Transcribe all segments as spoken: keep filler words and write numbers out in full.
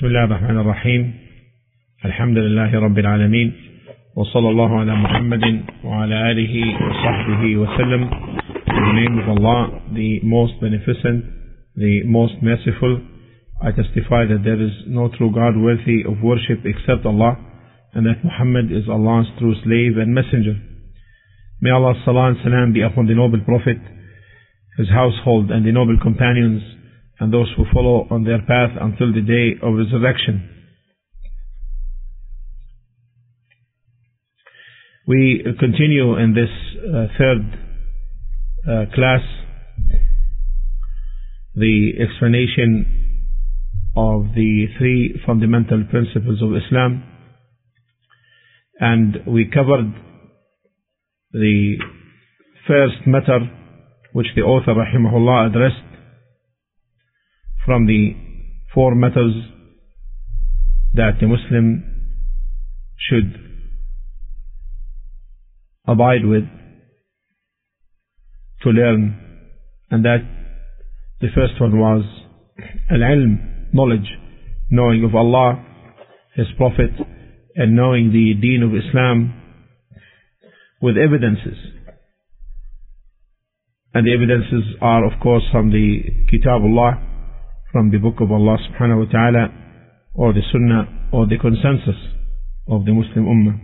بسم الله الرحمن الرحيم الحمد لله رب العالمين وصلى الله على محمد وعلى آله وصحبه وسلم. In the name of Allah, the most beneficent, the most merciful, I testify that there is no true God worthy of worship except Allah, and that Muhammad is Allah's true slave and messenger. May Allah's salah and salam be upon the noble Prophet, his household and the noble companions, and those who follow on their path until the day of resurrection. We continue in this uh, third uh, class the explanation of the three fundamental principles of Islam, and we covered the first matter which the author rahimahullah addressed from the four matters that the Muslim should abide with to learn, and that the first one was al-ilm, knowledge, knowing of Allah, His Prophet, and knowing the deen of Islam with evidences. And the evidences are, of course, from the Kitabullah, from the book of Allah subhanahu wa ta'ala, or the Sunnah, or the consensus of the Muslim Ummah.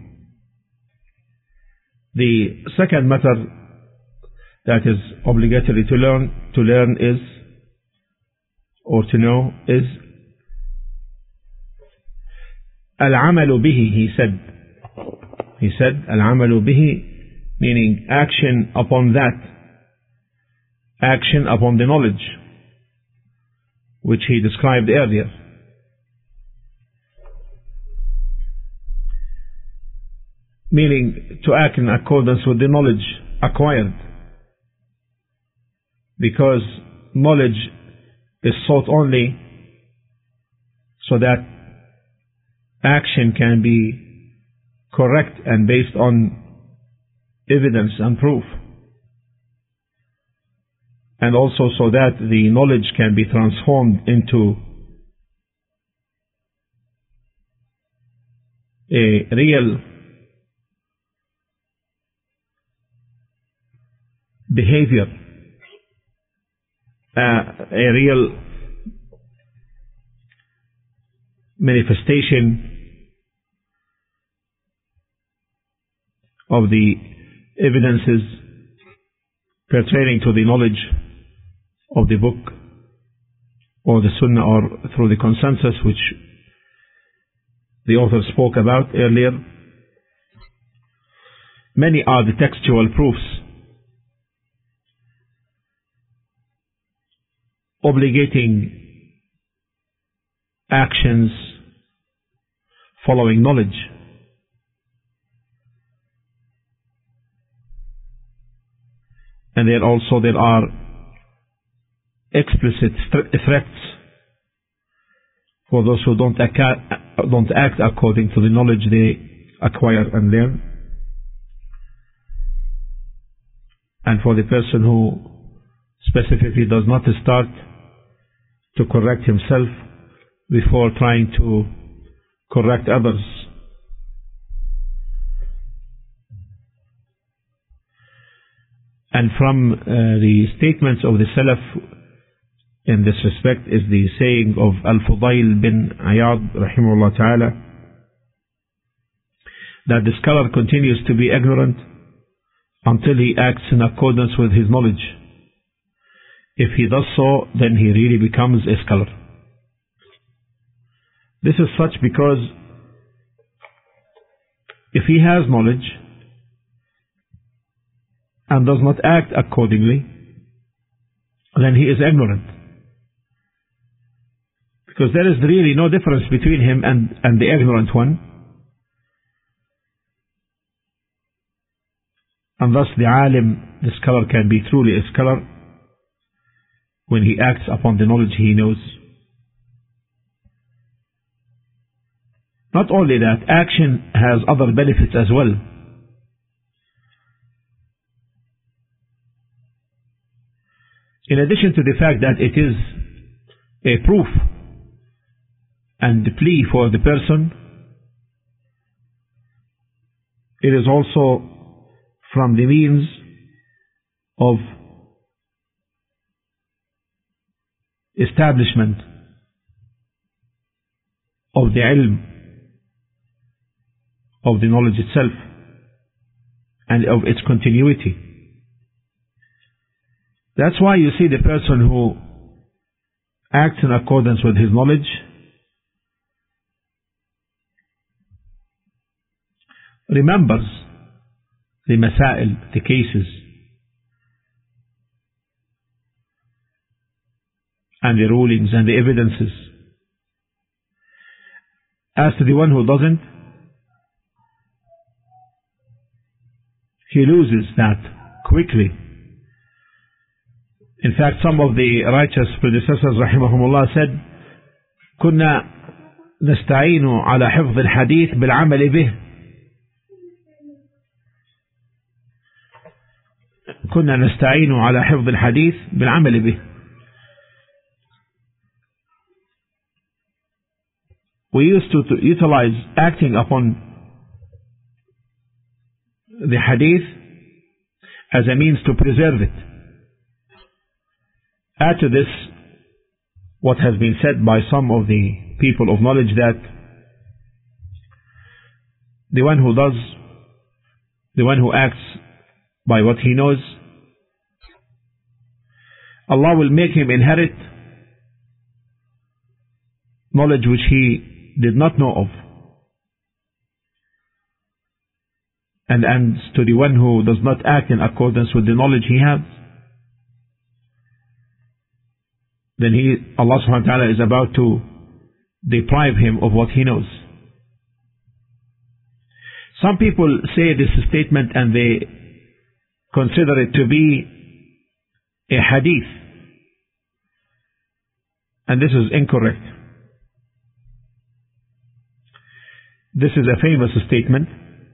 The second matter that is obligatory to learn, to learn is, or to know, is al-amalu bihi, he said. He said, al-amalu bihi, meaning action upon that, action upon the knowledge, which he described earlier. Meaning to act in accordance with the knowledge acquired, because knowledge is sought only so that action can be correct and based on evidence and proof, and also so that the knowledge can be transformed into a real behavior, uh, a real manifestation of the evidences pertaining to the knowledge of the book or the Sunnah, or through the consensus which the author spoke about earlier. Many are the textual proofs obligating actions following knowledge. And there also there are explicit threats for those who don't act, don't act according to the knowledge they acquire and learn. And for the person who specifically does not start to correct himself before trying to correct others. And from uh, the statements of the Salaf in this respect is the saying of Al-Fudayl bin Iyad rahimahullah ta'ala, that the scholar continues to be ignorant until he acts in accordance with his knowledge. If he does so, then he really becomes a scholar. This is such because if he has knowledge and does not act accordingly, then he is ignorant. Because there is really no difference between him and, and the ignorant one. And thus the alim, the scholar, can be truly a scholar when he acts upon the knowledge he knows. Not only that, action has other benefits as well. In addition to the fact that it is a proof and plea for the person, it is also from the means of establishment of the ilm, of the knowledge itself, and of its continuity. That's why you see the person who acts in accordance with his knowledge remembers the masail, the cases, and the rulings and the evidences. As to the one who doesn't, he loses that quickly. In fact, some of the righteous predecessors rahimahumullah said, كنا نستعين على حفظ الحديث بالعمل به. كنا نستعين على حفظ الحديث بالعمل به. We used to, to utilize acting upon the hadith as a means to preserve it. Add to this what has been said by some of the people of knowledge, that the one who does, the one who acts by what he knows, Allah will make him inherit knowledge which he did not know of. And, and to the one who does not act in accordance with the knowledge he has, then he, Allah subhanahu wa ta'ala is about to deprive him of what he knows. Some people say this statement and they consider it to be a hadith, and this is incorrect. This is a famous statement.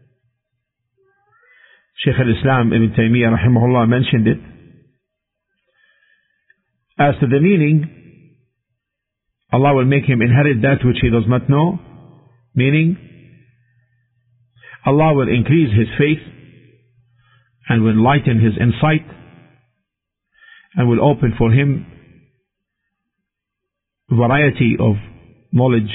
Shaykh al-Islam Ibn Taymiyyah rahimahullah mentioned it. As to the meaning, Allah will make him inherit that which he does not know, meaning Allah will increase his faith and will lighten his insight and will open for him variety of knowledge.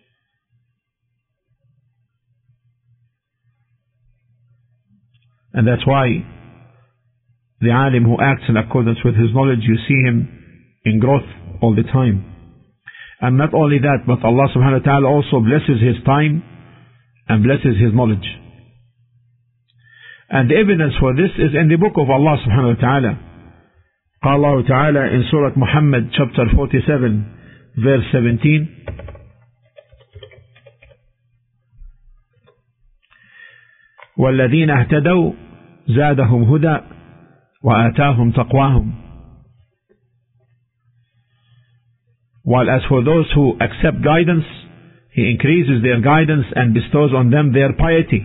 And that's why the alim who acts in accordance with his knowledge, you see him in growth all the time. And not only that, but Allah subhanahu wa ta'ala also blesses his time and blesses his knowledge. And the evidence for this is in the book of Allah subhanahu wa ta'ala. قال الله تعالى in Surah Muhammad chapter forty-seven verse seventeen, وَالَّذِينَ اهْتَدَوْا زَادَهُمْ هُدًى وَآتَاهُمْ تَقْوَاهُمْ. While as for those who accept guidance, He increases their guidance and bestows on them their piety.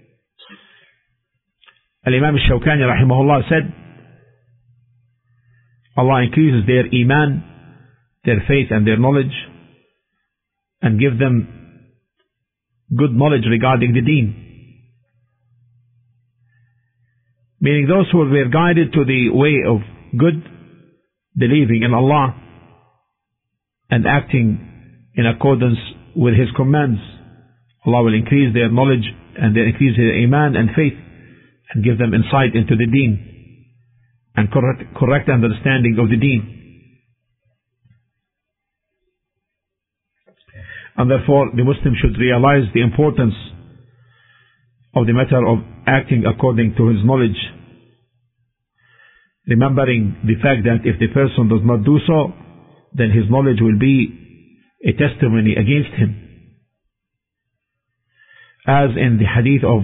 Al-Imam al-Shawkani rahimahullah said, Allah increases their iman, their faith and their knowledge, and give them good knowledge regarding the deen. Meaning those who were guided to the way of good, believing in Allah and acting in accordance with His commands, Allah will increase their knowledge and they increase their iman and faith and give them insight into the deen and correct, correct understanding of the deen. And therefore the Muslim should realize the importance of the matter of acting according to his knowledge, remembering the fact that if the person does not do so, then his knowledge will be a testimony against him. As in the hadith of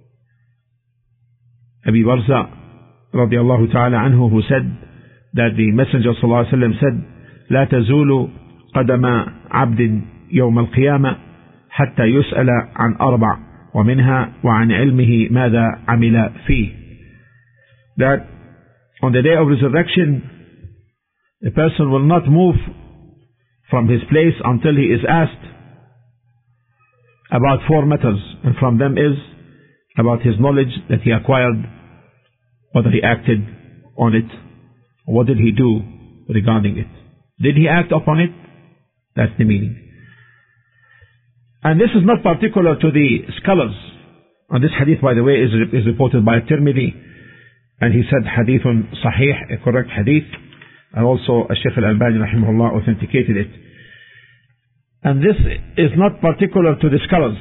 Abi Barza radiallahu ta'ala anhu, who said that the Messenger sallallahu alaihi wasallam said, لا تزول قدم عبد يوم القيامة حتى يسأل عن أربع ومنها وعن علمه ماذا عمل فيه. That on the day of resurrection, a person will not move from his place until he is asked about four matters, and from them is about his knowledge that he acquired, whether he acted on it, what did he do regarding it. Did he act upon it? That's the meaning. And this is not particular to the scholars. And this hadith, by the way, is, is reported by Tirmidhi, and he said hadithun sahih, a correct hadith, and also Shaykh al-Albani rahimahullah authenticated it. And this is not particular to the scholars,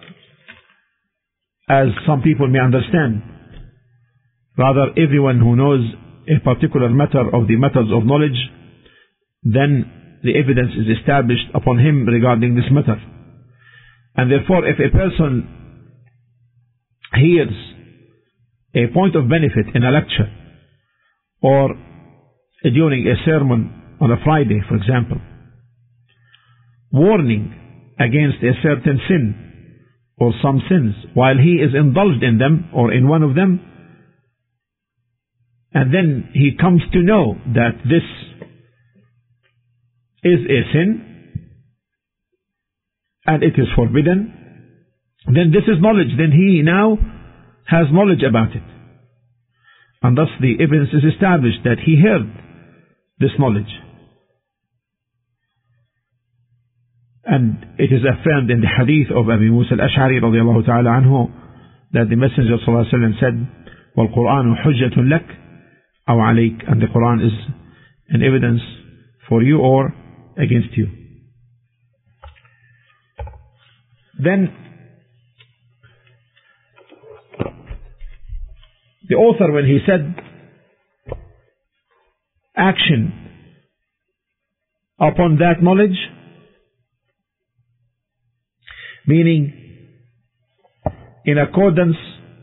as some people may understand. Rather, everyone who knows a particular matter of the matters of knowledge, then the evidence is established upon him regarding this matter. And therefore, if a person hears a point of benefit in a lecture, or during a sermon on a Friday, for example, warning against a certain sin or some sins, while he is indulged in them or in one of them, and then he comes to know that this is a sin and it is forbidden, then this is knowledge. Then he now has knowledge about it. And thus the evidence is established that he heard this knowledge. And it is affirmed in the hadith of Abu Musa al-Ash'ari radiyallahu ta'ala anhu that the Messenger sallallahu alayhi wa sallam said, وَالْقُرْآنُ حُجَّةٌ لَكَ أَوْ عَلَيْكَ, and the Quran is an evidence for you or against you. Then the author, when he said action upon that knowledge, meaning in accordance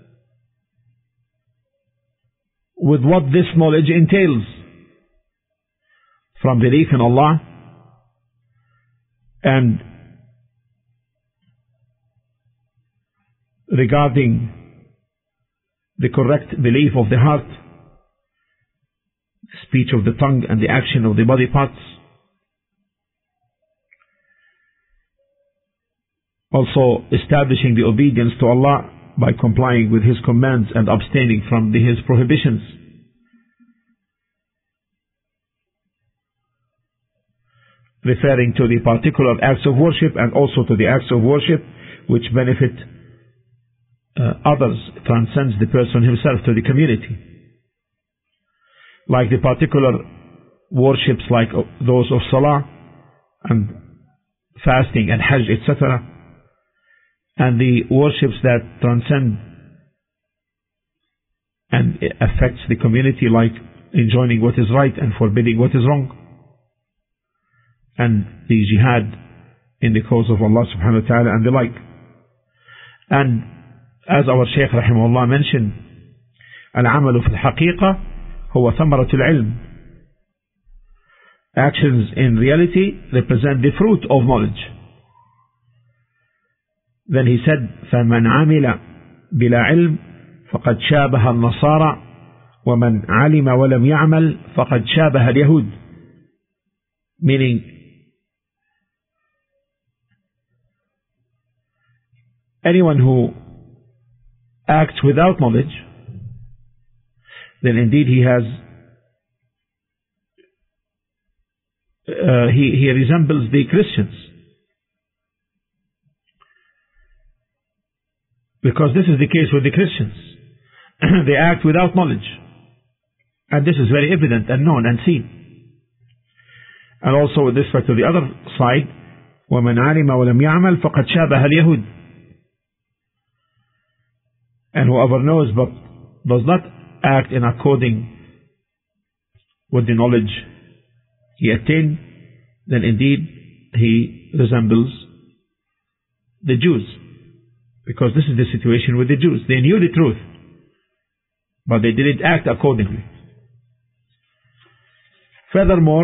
with what this knowledge entails, from belief in Allah and regarding the correct belief of the heart, speech of the tongue, and the action of the body parts. Also establishing the obedience to Allah by complying with His commands and abstaining from the, His prohibitions. Referring to the particular acts of worship and also to the acts of worship which benefit uh, others, transcends the person himself to the community. Like the particular worships like those of Salah and fasting and Hajj, et cetera, and the worships that transcend and affects the community, like enjoining what is right and forbidding what is wrong, and the jihad in the cause of Allah subhanahu wa ta'ala and the like. And as our Shaykh rahimahullah mentioned, al-amalu fil haqiqa huwa thamaratul ilm. Actions in reality represent the fruit of knowledge. Then he said, فَمَنْ عَمِلَ بِلَا عِلْمٍ فَقَدْ شَابَهَ النَّصَارَى وَمَنْ عَلِمَ وَلَمْ يَعْمَلْ فَقَدْ شَابَهَ الْيَهُودِ. Meaning, anyone who acts without knowledge, then indeed he has uh, he, he resembles the Christians. Because this is the case with the Christians. They act without knowledge. And this is very evident and known and seen. And also with respect to the other side, وَمَنْ عَلِمَ وَلَمْ يَعْمَلْ فَقَدْ شَابَهَ الْيَهُودِ. And whoever knows but does not act in according with the knowledge he attained, then indeed he resembles the Jews. Because this is the situation with the Jews. They knew the truth, but they didn't act accordingly. Furthermore,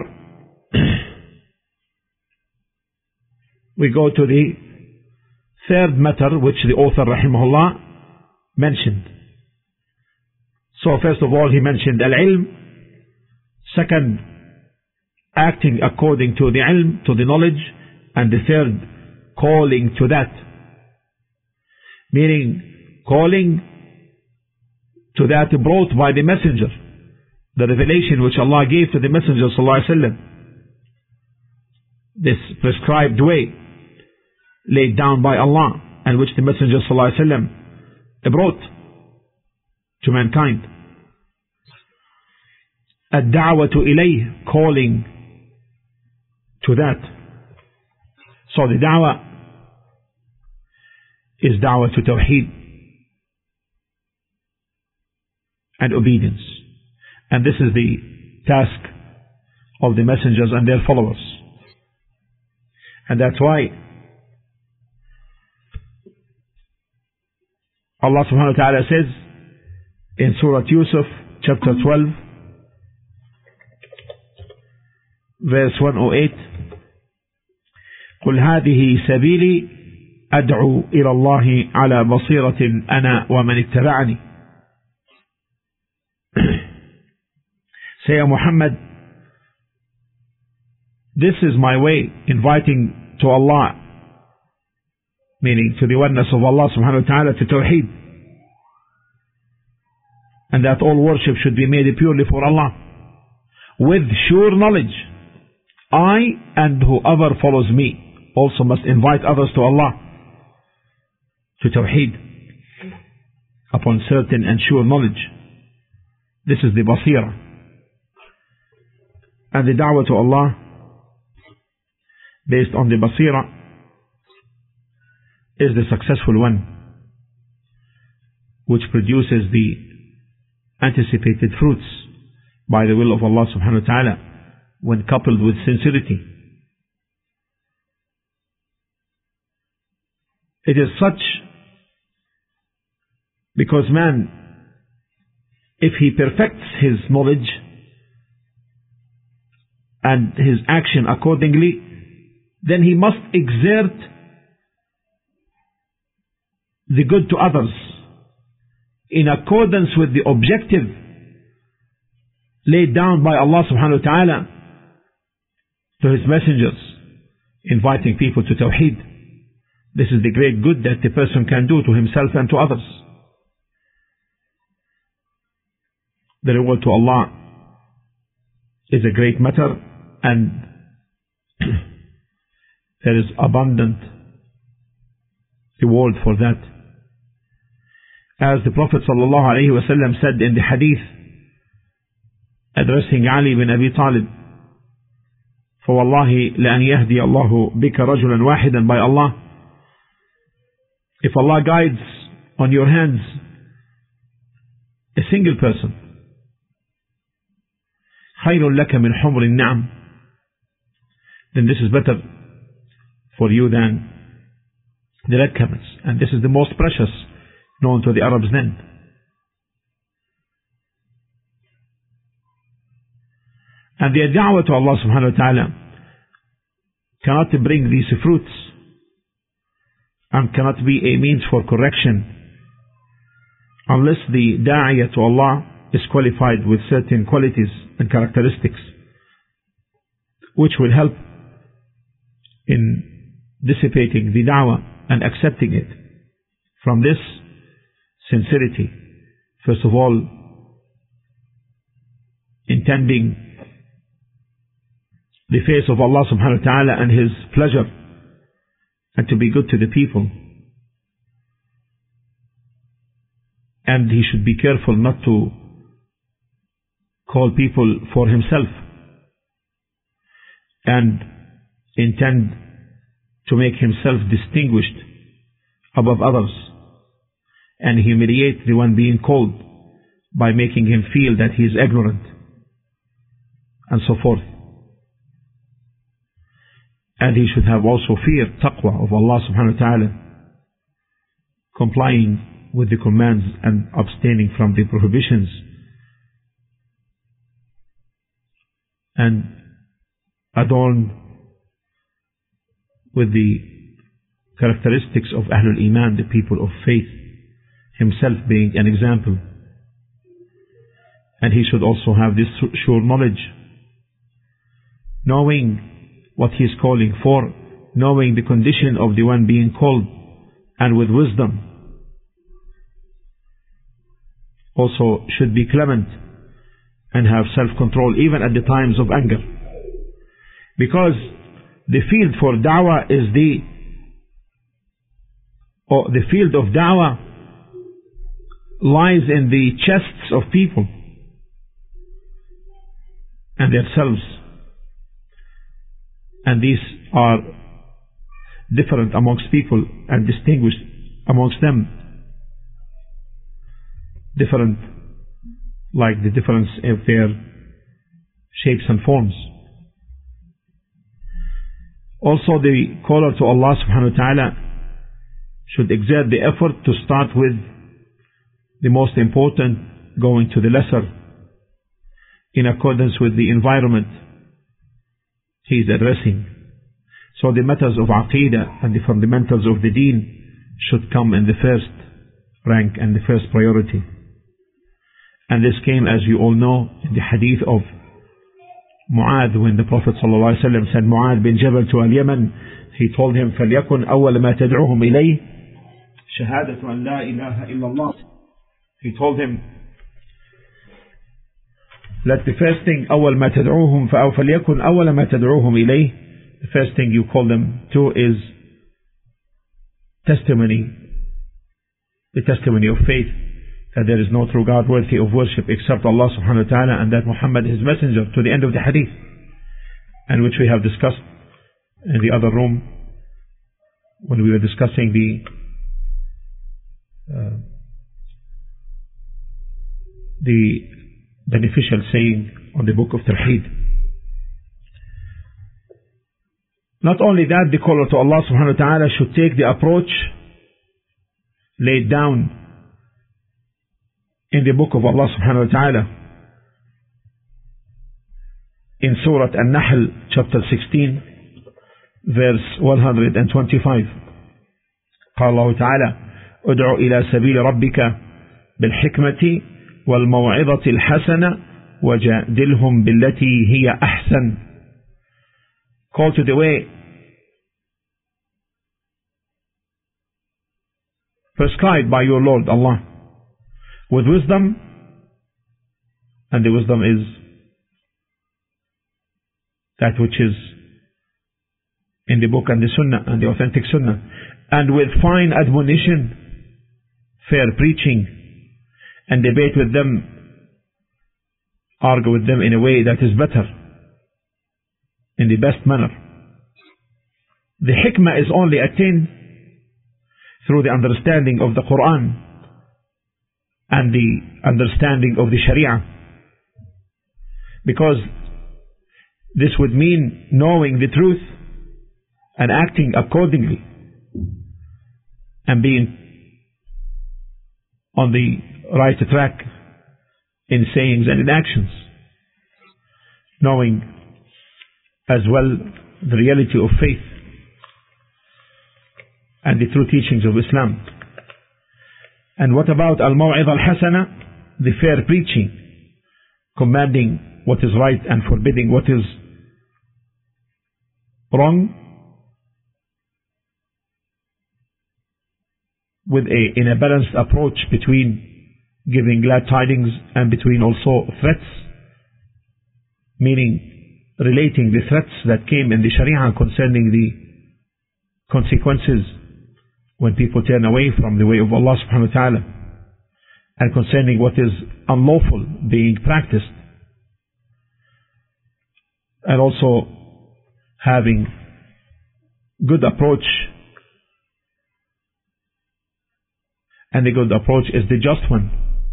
we go to the third matter which the author rahimahullah mentioned. So first of all he mentioned al-ilm. Second, acting according to the ilm, to the knowledge. And the third, calling to that meaning calling to that brought by the messenger, the revelation which Allah gave to the messenger sallallahu alaihi wasallam, this prescribed way laid down by Allah and which the messenger sallallahu alaihi wasallam brought to mankind. Ad-da'watu ilayh, calling to that. So the da'wah is da'wah to tawheed and obedience. And this is the task of the messengers and their followers. And that's why Allah subhanahu wa ta'ala says in Surah Yusuf, chapter twelve, verse one oh eight, قل هذه سبيلي أدعو إلى الله على بصيرة أنا ومن اتبعني. Say, Muhammad, this is my way, inviting to Allah, meaning to the oneness of Allah subhanahu wa ta'ala, to tawheed, and that all worship should be made purely for Allah, with sure knowledge. I and whoever follows me also must invite others to Allah, to tawheed, upon certain and sure knowledge. This is the basira. And the da'wah to Allah based on the basira is the successful one, which produces the anticipated fruits by the will of Allah subhanahu wa ta'ala when coupled with sincerity. It is such because man, if he perfects his knowledge and his action accordingly, then he must exert the good to others in accordance with the objective laid down by Allah subhanahu wa ta'ala to his messengers, inviting people to tawheed. This is the great good that the person can do to himself and to others. The reward to Allah is a great matter, and there is abundant reward for that. As the Prophet sallallahu alaihi wasallam said in the hadith addressing Ali bin Abi Talib, فَوَاللَّهِ لَأَنْ يَهْدِيَ اللَّهُ بِكَ رَجُلًا وَاحِدًا, by Allah, if Allah guides on your hands a single person, خَيْرٌ لَكَ مِنْ حُمْرِ النَّعَمِ, then this is better for you than the red camels. And this is the most precious known to the Arabs then. And the da'wah to Allah subhanahu wa ta'ala cannot bring these fruits and cannot be a means for correction unless the da'iyah to Allah is qualified with certain qualities and characteristics which will help in dissipating the da'wah and accepting it. From this, sincerity, first of all, intending the face of Allah subhanahu wa ta'ala and His pleasure, and to be good to the people. And he should be careful not to call people for himself and intend to make himself distinguished above others and humiliate the one being called by making him feel that he is ignorant and so forth. And he should have also fear, taqwa of Allah subhanahu wa ta'ala, complying with the commands and abstaining from the prohibitions, and adorned with the characteristics of Ahlul Iman, the people of faith, himself being an example. And he should also have this sure knowledge, knowing what he is calling for, knowing the condition of the one being called, and with wisdom also should be clement and have self-control even at the times of anger. Because the field for da'wah is the, or the field of da'wah lies in the chests of people and themselves. And these are different amongst people and distinguished amongst them. Different, like the difference of their shapes and forms. Also, the caller to Allah subhanahu wa ta'ala should exert the effort to start with the most important, going to the lesser, in accordance with the environment he is addressing. So the matters of Aqeedah and the fundamentals of the deen should come in the first rank and the first priority. And this came, as you all know, in the hadith of Mu'adh, when the Prophet ﷺ said Mu'adh bin Jabal to al-Yaman, he told him, فَلْيَكُنْ أَوَّلَ مَا تَدْعُوهُمْ إِلَيْهِ شَهَادَةُ أَنْ لَا إِلَهَ إِلَّا اللَّهِ. He told him, let the first thing, أول ما تدعوهم فليكن أول ما تدعوهم إليه, the first thing you call them to is testimony, the testimony of faith, that there is no true God worthy of worship except Allah subhanahu wa ta'ala, and that Muhammad is his messenger, to the end of the hadith, and which we have discussed in the other room when we were discussing the uh, the beneficial saying on the book of Tawheed. Not only that, the caller to Allah subhanahu wa ta'ala should take the approach laid down in the book of Allah subhanahu wa ta'ala in Surah An-Nahl chapter sixteen verse one hundred twenty-five. قال الله تعالى ادع إلى سبيل ربك بالحكمة والموعظة الحسنة وجادلهم بالتي هي أحسن. Call to the way prescribed by your Lord Allah with wisdom, and the wisdom is that which is in the book and the Sunnah and the authentic Sunnah, and with fine admonition, fair preaching, and debate with them, argue with them in a way that is better, in the best manner. The hikmah is only attained through the understanding of the Quran and the understanding of the Sharia, because this would mean knowing the truth and acting accordingly and being on the right track in sayings and in actions, knowing as well the reality of faith and the true teachings of Islam. And what about al-maw'idha al-hasana, the fair preaching, commanding what is right and forbidding what is wrong, with a in a balanced approach between giving glad tidings and between also threats, meaning relating the threats that came in the Sharia concerning the consequences when people turn away from the way of Allah subhanahu wa ta'ala, and concerning what is unlawful being practiced, and also having good approach. And the good approach is the just one,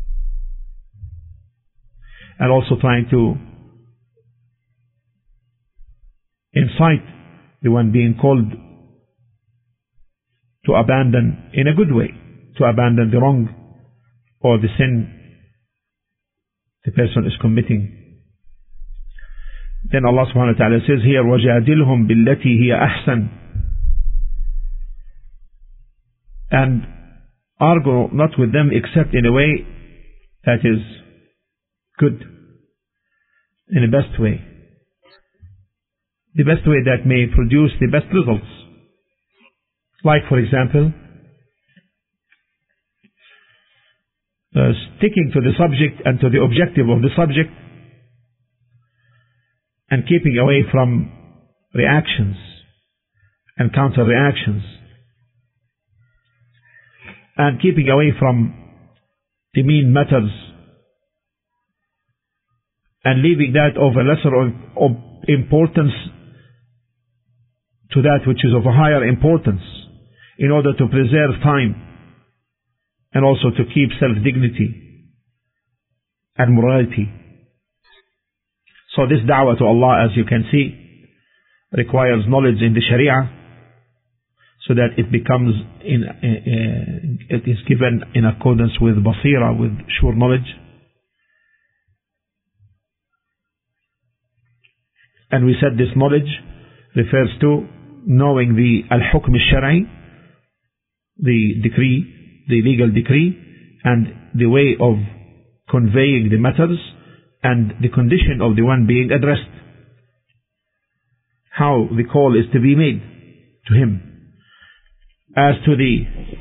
and also trying to incite the one being called to abandon in a good way, to abandon the wrong or the sin the person is committing. Then Allah subhanahu wa ta'ala says here, وَجَادِلْهُمْ بِالَّتِي هِيَ أَحْسَنُ, and argue not with them except in a way that is good, in the best way, the best way that may produce the best results. Like, for example, uh, sticking to the subject and to the objective of the subject, and keeping away from reactions and counter reactions, and keeping away from demean matters, and leaving that of a lesser of importance to that which is of a higher importance, in order to preserve time and also to keep self-dignity and morality. So this da'wah to Allah, as you can see, requires knowledge in the Sharia, so that it becomes in, uh, uh, it is given in accordance with basira, with sure knowledge. And we said this knowledge refers to knowing the al-hukm al-shar'i, the decree, the legal decree, and the way of conveying the matters, and the condition of the one being addressed, how the call is to be made to him. As to the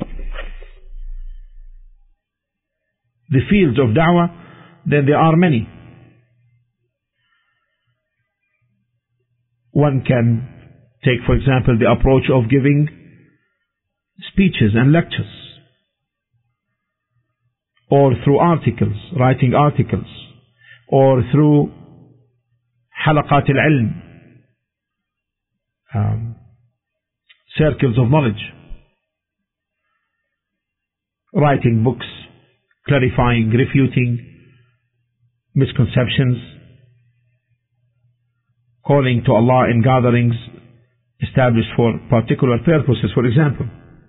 the fields of da'wah, then there are many. One can take, for example, the approach of giving speeches and lectures, or through articles, writing articles, or through halaqat al-ilm, um, circles of knowledge, writing books, clarifying, refuting misconceptions, calling to Allah in gatherings established for particular purposes, for example.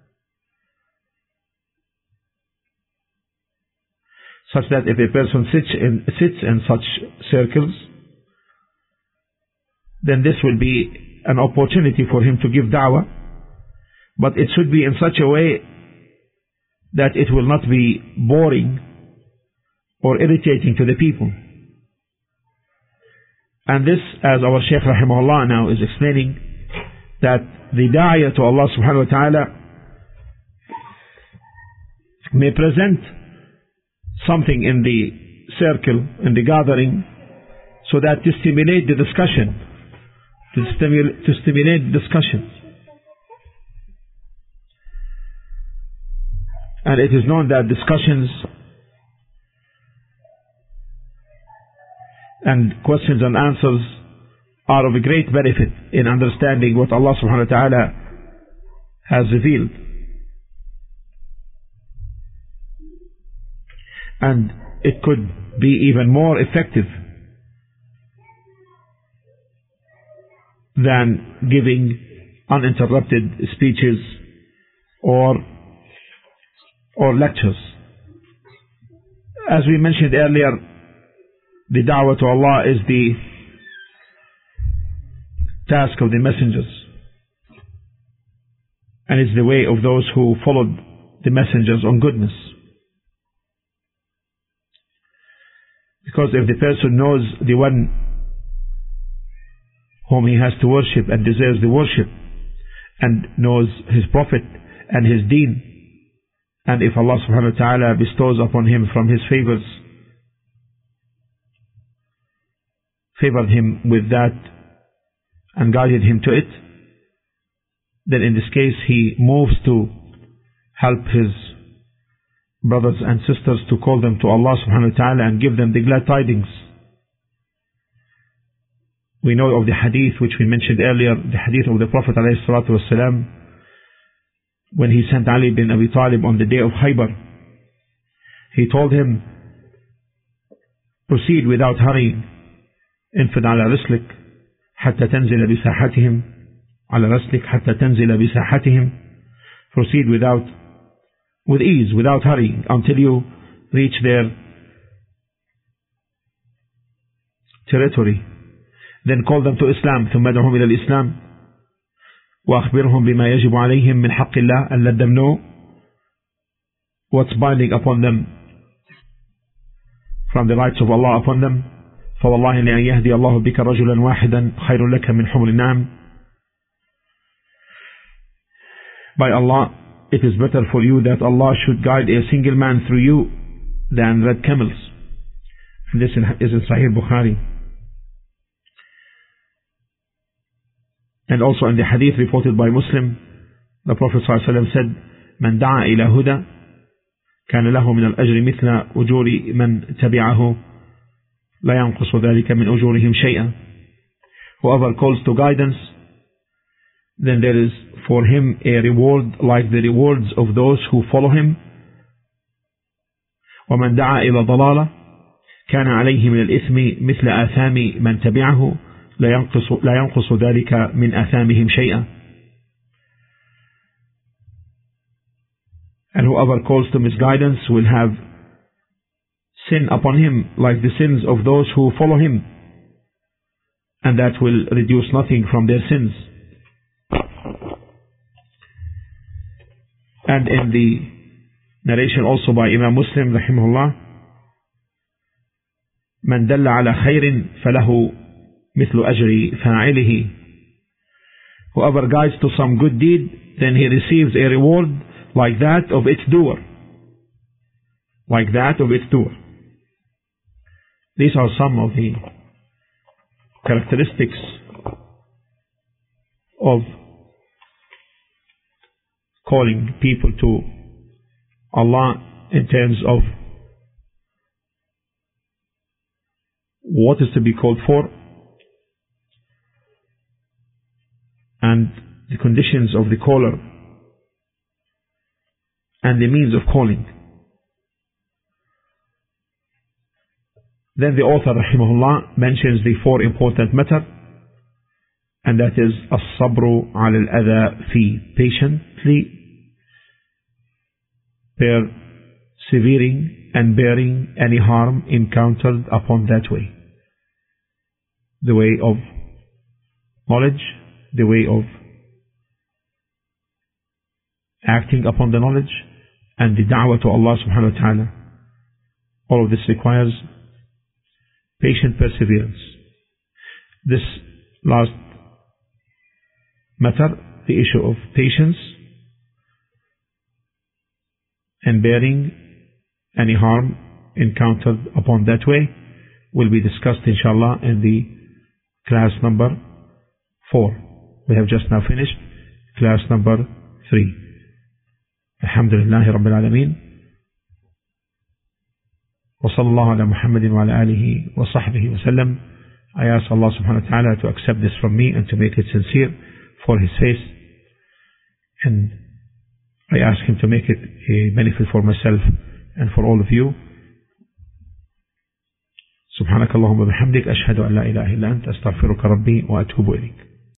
Such that if a person sits in, sits in such circles, then this will be an opportunity for him to give da'wah, but it should be in such a way that it will not be boring or irritating to the people. And this, as our Shaykh rahimahullah now is explaining, that the da'iyah to Allah subhanahu wa ta'ala may present something in the circle, in the gathering, so that to stimulate the discussion, to stimulate, to stimulate discussion. And it is known that discussions and questions and answers are of a great benefit in understanding what Allah subhanahu wa ta'ala has revealed. And it could be even more effective than giving uninterrupted speeches or or lectures. As we mentioned earlier, the da'wah to Allah is the task of the messengers, and it's the way of those who followed the messengers on goodness. Because if the person knows the one whom he has to worship and deserves the worship, and knows his prophet and his deen, and if Allah subhanahu wa ta'ala bestows upon him from his favors, favored him with that and guided him to it, then in this case he moves to help his brothers and sisters, to call them to Allah subhanahu wa ta'ala and give them the glad tidings. We know of the hadith which we mentioned earlier, the hadith of the Prophet alayhi salatu wasalam, when he sent Ali bin Abi Talib on the day of Khaybar. He told him, proceed without hurrying, انفذ على رسلك حتى تنزل بساحتهم على رسلك حتى تنزل بساحتهم, proceed without with ease, without hurrying, until you reach their territory. Then call them to Islam. ثم ادعهم إلى الإسلام وأخبرهم بما يجب عليهم من حق الله, and let them know what's binding upon them from the rights of Allah upon them. فوالله لأن يهدي الله بك رجلا واحدا خير لك من حمر النعم. By Allah, it is better for you that Allah should guide a single man through you than red camels. And this is in Sahih Bukhari. And also in the hadith reported by Muslim, the Prophet ﷺ said, من دعا إلى هدى كان له من الأجر مثل أجور من تبعه لا ينقص ذلك من أجورهم شيئا. Whoever calls to guidance, then there is for him a reward like the rewards of those who follow him. ومن دعا إلى ضلالة كان عليه من الإثم مثل آثام من تبعه لا ينقص, لا ينقص ذلك من آثامهم شيئا. And whoever calls to misguidance will have sin upon him like the sins of those who follow him, and that will reduce nothing from their sins. And in the narration also by Imam Muslim rahimahullah, من دل على خير فله مثل أجر فاعله. Whoever guides to some good deed, then he receives a reward like that of its doer. Like that of its doer. These are some of the characteristics of calling people to Allah in terms of what is to be called for and the conditions of the caller and the means of calling. Then the author rahimahullah mentions the four important matter, and that is as-sabru ala al-adha fi, patiently persevering and bearing any harm encountered upon that way. The way of knowledge, the way of acting upon the knowledge, and the da'wah to Allah subhanahu wa ta'ala. All of this requires patient perseverance. This last matter, the issue of patience and bearing any harm encountered upon that way, will be discussed inshallah in the class number four. We have just now finished class number three. Alhamdulillahi Rabbil Alameen. Wa sallallahu ala Muhammadin wa ala alihi wa sahbihi wa sallam. I ask Allah subhanahu wa ta'ala to accept this from me and to make it sincere for His face. And I ask Him to make it a benefit for myself and for all of you. سبحانك اللهم وبحمدك أشهد أن لا إله إلا أنت أستغفرك ربي وأتوب إليك.